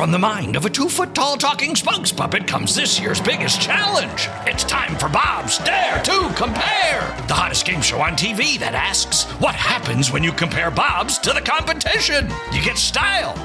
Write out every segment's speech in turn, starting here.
From the mind of a 2-foot-tall talking spokes puppet comes this year's biggest challenge. It's time for Bob's Dare to Compare, the hottest game show on TV that asks, what happens when you compare Bob's to the competition? You get style.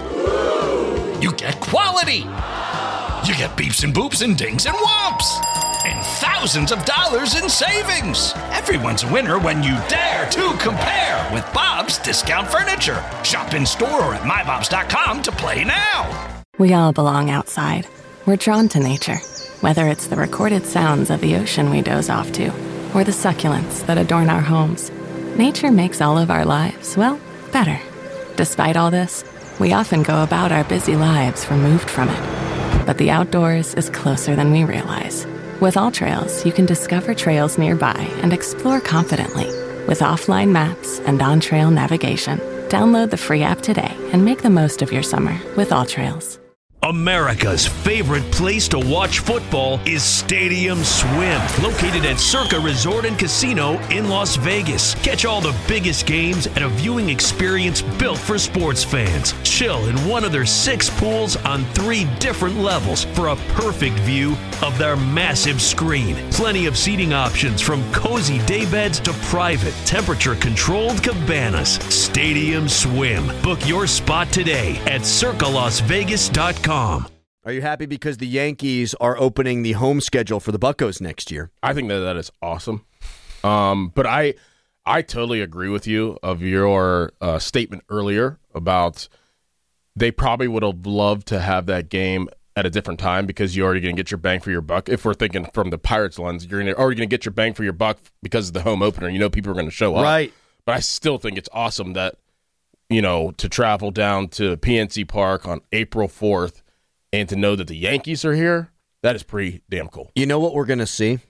You get quality. You get beeps and boops and dings and whomps. And thousands of dollars in savings. Everyone's a winner when you dare to compare with Bob's Discount Furniture. Shop in store or at mybobs.com to play now. We all belong outside. We're drawn to nature, whether it's the recorded sounds of the ocean we doze off to, or the succulents that adorn our homes. Nature makes all of our lives, well, better. Despite all this, we often go about our busy lives removed from it. But the outdoors is closer than we realize. With AllTrails, you can discover trails nearby and explore confidently. With offline maps and on-trail navigation, download the free app today and make the most of your summer with AllTrails. America's favorite place to watch football is Stadium Swim, located at Circa Resort and Casino in Las Vegas. Catch all the biggest games at a viewing experience built for sports fans. Chill in one of their 6 pools on 3 different levels for a perfect view of their massive screen. Plenty of seating options from cozy daybeds to private, temperature-controlled cabanas. Stadium Swim. Book your spot today at circalasvegas.com. Are you happy because the Yankees are opening the home schedule for the Buccos next year? I think that is awesome. But I totally agree with you of your statement earlier about they probably would have loved to have that game at a different time because you're already going to get your bang for your buck. If we're thinking from the Pirates lens, you're already going to get your bang for your buck because of the home opener. You know people are going to show up. Right. But I still think it's awesome that, you know, to travel down to PNC Park on April 4th and to know that the Yankees are here, that is pretty damn cool. You know what we're going to see?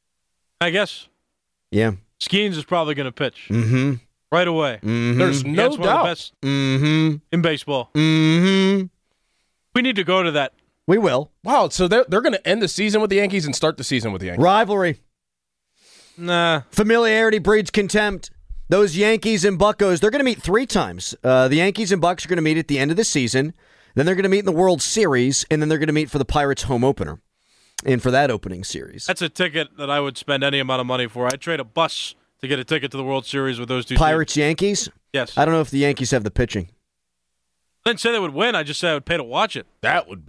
I guess. Yeah. Skeens is probably going to pitch. Mm-hmm. Right away. Mm-hmm. There's no Against one of doubt. the best in baseball. Mm-hmm. We need to go to that. We will. Wow, so they're going to end the season with the Yankees and start the season with the Yankees. Rivalry. Nah. Familiarity breeds contempt. Those Yankees and Buccos, they're going to meet 3 times. The Yankees and Bucks are going to meet at the end of the season. Then they're going to meet in the World Series, and then they're going to meet for the Pirates home opener and for that opening series. That's a ticket that I would spend any amount of money for. I'd trade a bus to get a ticket to the World Series with those two Pirates, teams. Yankees? Yes. I don't know if the Yankees have the pitching. I didn't say they would win. I just said I would pay to watch it. That would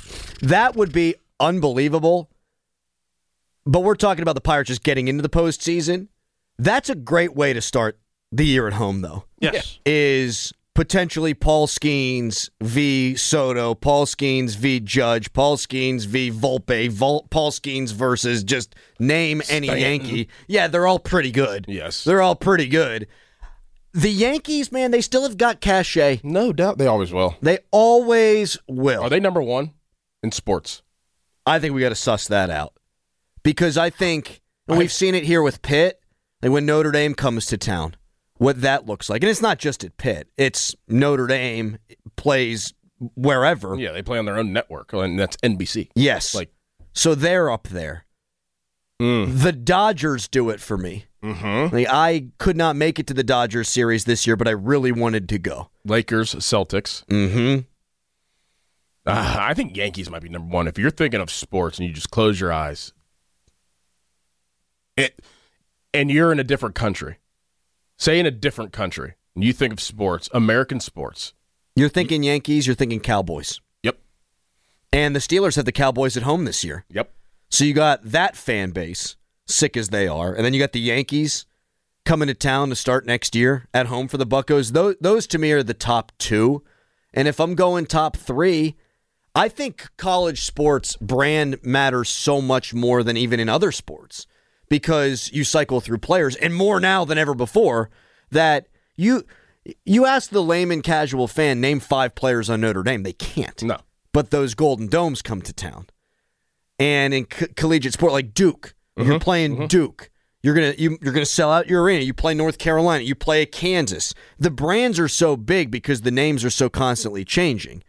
be unbelievable. But we're talking about the Pirates just getting into the postseason. That's a great way to start the year at home, though. Yes. Is potentially Paul Skeens v. Soto, Paul Skeens v. Judge, Paul Skeens v. Volpe, Paul Skeens versus just name any Stanton. Yankee. Yeah, they're all pretty good. Yes. They're all pretty good. The Yankees, man, they still have got cachet. No doubt they always will. They always will. Are they number 1 in sports? I think we got to suss that out. Because I think, and we've seen it here with Pitt, like when Notre Dame comes to town, what that looks like. And it's not just at Pitt. It's Notre Dame plays wherever. Yeah, they play on their own network, and that's NBC. Yes. So they're up there. The Dodgers do it for me. Mm-hmm. Like, I could not make it to the Dodgers series this year, but I really wanted to go. Lakers, Celtics. Mm-hmm. I think Yankees might be number 1. If you're thinking of sports and you just close your eyes, and you're in a different country, say in a different country, and you think of sports, American sports. You're thinking Yankees, you're thinking Cowboys. Yep. And the Steelers have the Cowboys at home this year. Yep. So you got that fan base, sick as they are, and then you got the Yankees coming to town to start next year at home for the Buccos. Those to me are the top 2. And if I'm going top 3, I think college sports brand matters so much more than even in other sports because you cycle through players, and more now than ever before, that you ask the layman casual fan, name 5 players on Notre Dame. They can't. No. But those Golden Domes come to town. And in collegiate sport, like Duke, if you're playing Duke, you're gonna sell out your arena. You play North Carolina, you play Kansas. The brands are so big because the names are so constantly changing.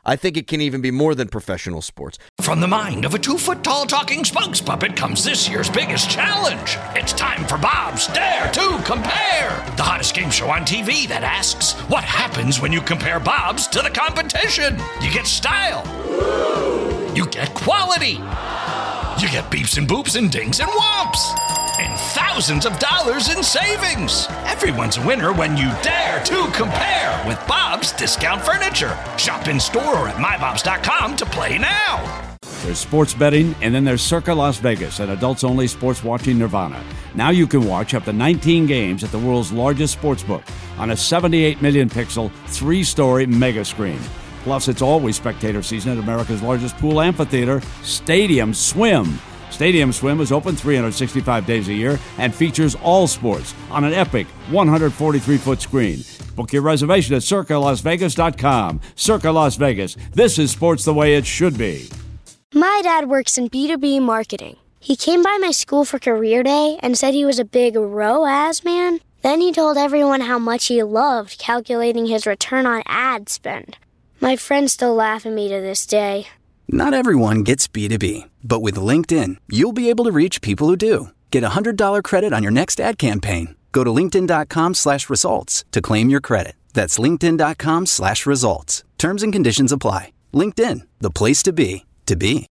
I think it can even be more than professional sports. From the mind of a 2-foot-tall talking spokes puppet comes this year's biggest challenge. It's time for Bob's Dare to Compare, the hottest game show on TV that asks, what happens when you compare Bob's to the competition? You get style. You get quality. You get beeps and boops and dings and whomps. And thousands of dollars in savings. Everyone's a winner when you dare to compare with Bob's Discount Furniture. Shop in store or at mybobs.com to play now. There's sports betting, and then there's Circa Las Vegas, an adults-only sports watching nirvana. Now you can watch up to 19 games at the world's largest sportsbook on a 78 million pixel, 3-story mega screen. Plus, it's always spectator season at America's largest pool amphitheater, Stadium Swim. Stadium Swim is open 365 days a year and features all sports on an epic 143-foot screen. Book your reservation at CircaLasVegas.com. Circa Las Vegas. This is sports the way it should be. My dad works in B2B marketing. He came by my school for career day and said he was a big ROAS man. Then he told everyone how much he loved calculating his return on ad spend. My friends still laugh at me to this day. Not everyone gets B2B, but with LinkedIn, you'll be able to reach people who do. Get a $100 credit on your next ad campaign. Go to linkedin.com/results to claim your credit. That's linkedin.com/results. Terms and conditions apply. LinkedIn, the place to be, to be.